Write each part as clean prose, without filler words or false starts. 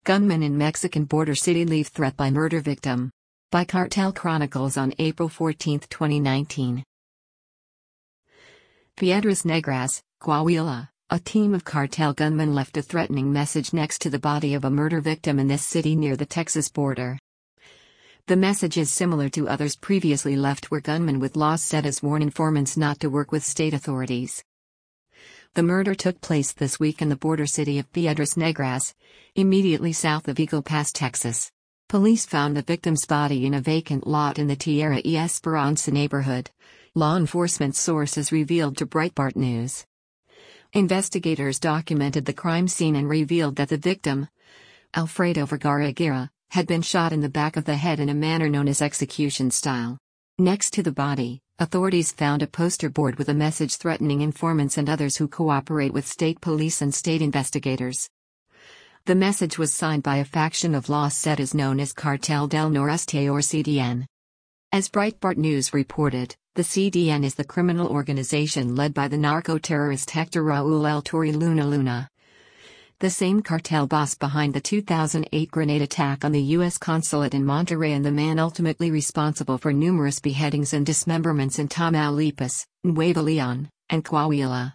Gunman in Mexican border city leave threat by murder victim. By Cartel Chronicles on April 14, 2019. Piedras Negras, Coahuila, a team of cartel gunmen left a threatening message next to the body of a murder victim in this city near the Texas border. The message is similar to others previously left where gunmen with Las Zetas warn informants not to work with state authorities. The murder took place this week in the border city of Piedras Negras, immediately south of Eagle Pass, Texas. Police found the victim's body in a vacant lot in the Tierra y Esperanza neighborhood, law enforcement sources revealed to Breitbart News. Investigators documented the crime scene and revealed that the victim, Alfredo Vergara Aguirre, had been shot in the back of the head in a manner known as execution style. Next to the body, authorities found a poster board with a message threatening informants and others who cooperate with state police and state investigators. The message was signed by a faction of Las Zetas known as Cartel del Noreste or CDN. As Breitbart News reported, the CDN is the criminal organization led by the narco-terrorist Hector Raul El Torre Luna, the same cartel boss behind the 2008 grenade attack on the U.S. consulate in Monterrey and the man ultimately responsible for numerous beheadings and dismemberments in Tamaulipas, Nuevo León, and Coahuila.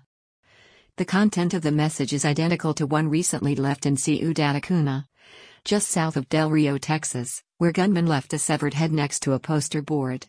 The content of the message is identical to one recently left in Ciudad Acuna, just south of Del Rio, Texas, where gunmen left a severed head next to a poster board.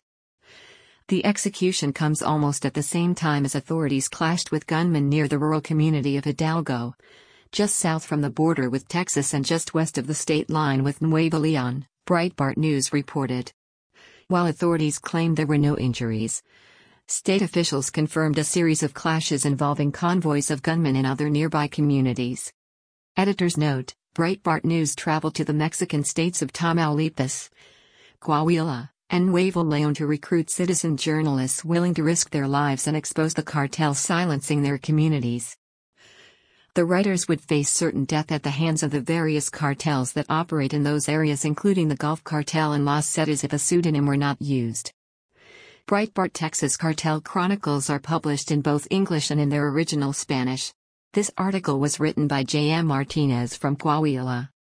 The execution comes almost at the same time as authorities clashed with gunmen near the rural community of Hidalgo, just south from the border with Texas and just west of the state line with Nuevo León, Breitbart News reported. While authorities claimed there were no injuries, state officials confirmed a series of clashes involving convoys of gunmen in other nearby communities. Editor's note: Breitbart News traveled to the Mexican states of Tamaulipas, Coahuila, and Nuevo León to recruit citizen journalists willing to risk their lives and expose the cartels silencing their communities. The writers would face certain death at the hands of the various cartels that operate in those areas, including the Gulf Cartel and Las Zetas, if a pseudonym were not used. Breitbart Texas Cartel Chronicles are published in both English and in their original Spanish. This article was written by J.M. Martinez from Coahuila.